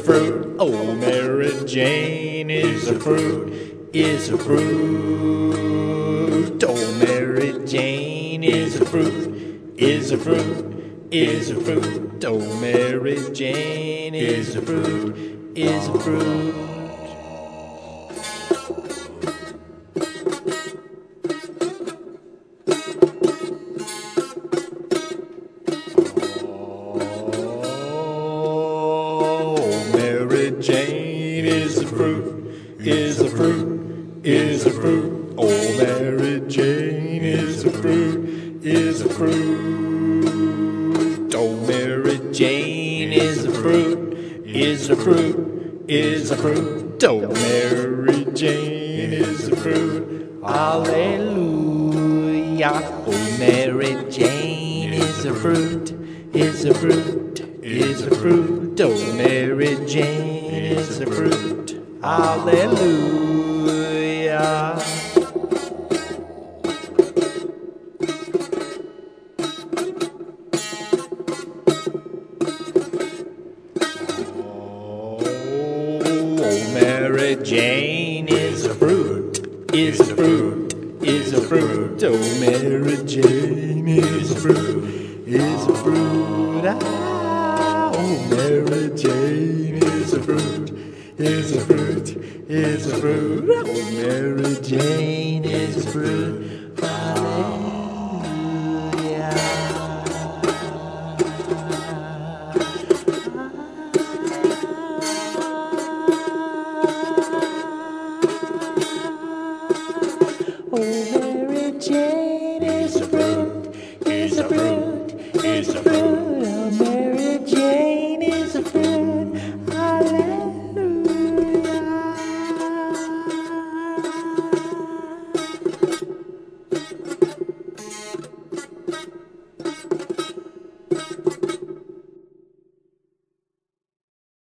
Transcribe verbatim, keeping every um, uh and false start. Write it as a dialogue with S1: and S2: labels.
S1: fruit. Oh, Mary Jane is a fruit, is a fruit. Oh, Mary Jane is a fruit, is a fruit, is a fruit. Oh, Mary Jane is a fruit, is a fruit. Mary Jane is a fruit, is a fruit, is a fruit. Oh, Mary Jane is a fruit, is a fruit. Oh, Mary Jane is a fruit, is a fruit, is a fruit. Oh, Mary Jane is a fruit. Hallelujah. Oh, Mary Jane is a fruit, is a fruit, is a fruit. Oh, Mary Jane is a fruit. Hallelujah. Oh, Mary Jane is a fruit, is a fruit, is a fruit. Oh, Mary Jane is a fruit, is a fruit. Ah, oh, Mary Jane is a fruit, is a fruit, is a fruit. Oh, Mary Jane is a fruit.